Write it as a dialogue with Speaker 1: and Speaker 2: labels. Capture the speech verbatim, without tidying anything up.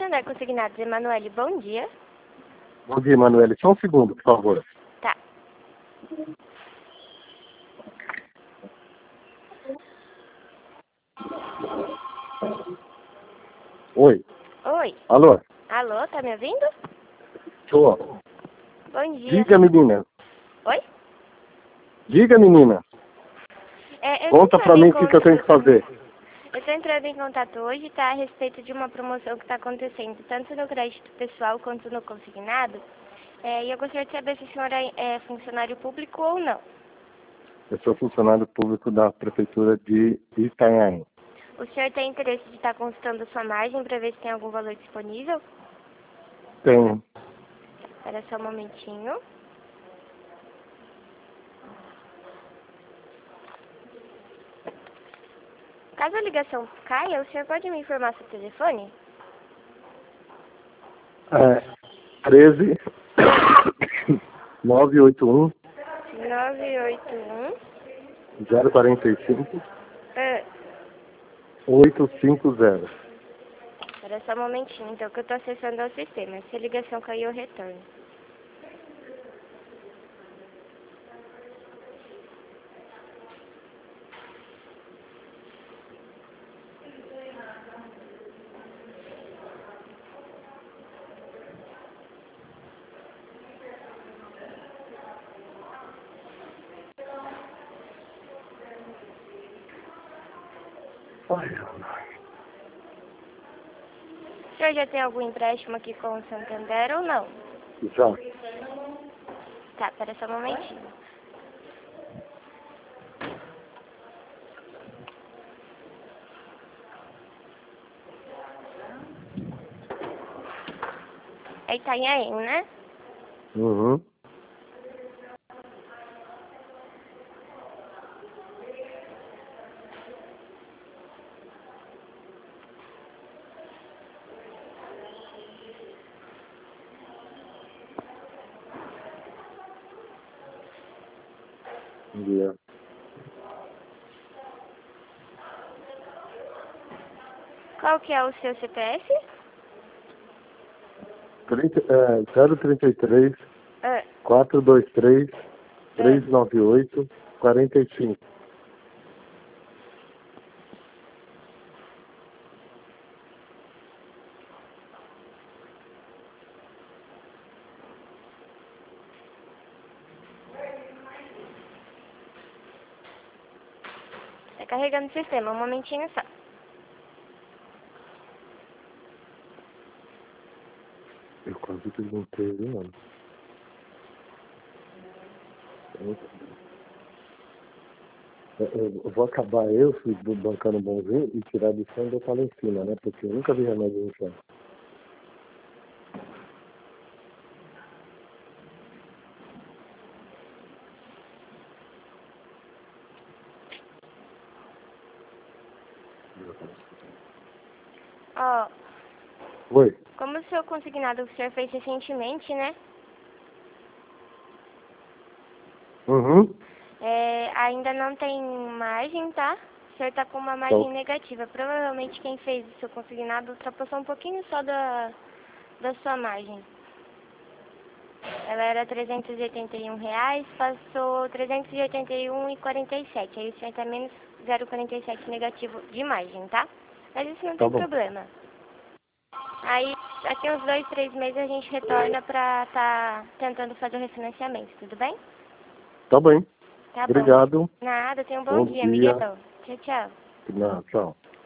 Speaker 1: Santander Consignados, Emanuele, bom dia.
Speaker 2: Bom dia, Emanuele. Só um segundo, por favor.
Speaker 1: Tá.
Speaker 2: Oi.
Speaker 1: Oi.
Speaker 2: Alô?
Speaker 1: Alô, tá me ouvindo?
Speaker 2: Tô.
Speaker 1: Bom dia.
Speaker 2: Diga, menina.
Speaker 1: Oi?
Speaker 2: Diga, menina.
Speaker 1: É, eu
Speaker 2: Conta pra mim o que, que eu tenho que fazer.
Speaker 1: Eu tô entrando em contato hoje, tá? A respeito de uma promoção que tá acontecendo, tanto no crédito pessoal quanto no consignado. É, e eu gostaria de saber se a senhora é funcionário público ou não.
Speaker 2: Eu sou funcionário público da Prefeitura de Itanhaém.
Speaker 1: O senhor tem interesse de estar consultando a sua margem para ver se tem algum valor disponível?
Speaker 2: Tenho.
Speaker 1: Espera só um momentinho. Caso a ligação caia, o senhor pode me informar seu telefone?
Speaker 2: É, treze, nove oito um,
Speaker 1: nove oito um,
Speaker 2: zero quarenta e cinco,
Speaker 1: ah,
Speaker 2: oito cinco zero.
Speaker 1: espera só um momentinho, então, que eu tô acessando ao sistema. Se a ligação cair, eu retorno. O senhor já tem algum empréstimo aqui com o Santander ou não?
Speaker 2: Já.
Speaker 1: Tá, espera só um momentinho. É Itanhaém, né?
Speaker 2: Uhum. Yeah.
Speaker 1: Qual que é o seu C P F?
Speaker 2: trinta, é, zero trinta e três,
Speaker 1: Ah,
Speaker 2: quatrocentos e vinte e três,
Speaker 1: ah.
Speaker 2: trezentos e noventa e oito, quarenta e cinco.
Speaker 1: Tá carregando o sistema, um momentinho só.
Speaker 2: Eu quase perguntei, viu, mano? Eu, eu- eu vou acabar eu, fui do bancando bonzinho, e tirar do chão e botar lá em cima, né? Porque eu nunca vi remédio no chão.
Speaker 1: Ó,
Speaker 2: Oi?
Speaker 1: como o seu consignado o senhor fez recentemente, né?
Speaker 2: Uhum.
Speaker 1: É, ainda não tem margem, tá? O senhor tá com uma
Speaker 2: Tá.
Speaker 1: margem negativa. Provavelmente quem fez o seu consignado ultrapassou um pouquinho só da, da sua margem. Ela era trezentos e oitenta e um reais, passou trezentos e oitenta e um e quarenta e sete. Aí o senhor tá menos zero vírgula quarenta e sete negativo de margem, tá? Mas isso não
Speaker 2: Tá
Speaker 1: tem
Speaker 2: bom.
Speaker 1: problema. Aí, daqui uns dois, três meses a gente retorna pra tá tentando fazer o refinanciamento, tudo bem?
Speaker 2: Tá bem.
Speaker 1: Tá bom.
Speaker 2: Obrigado.
Speaker 1: Nada, tenha um bom
Speaker 2: Bom
Speaker 1: dia,
Speaker 2: dia.
Speaker 1: amiguetão. Tchau, tchau.
Speaker 2: Não, tchau.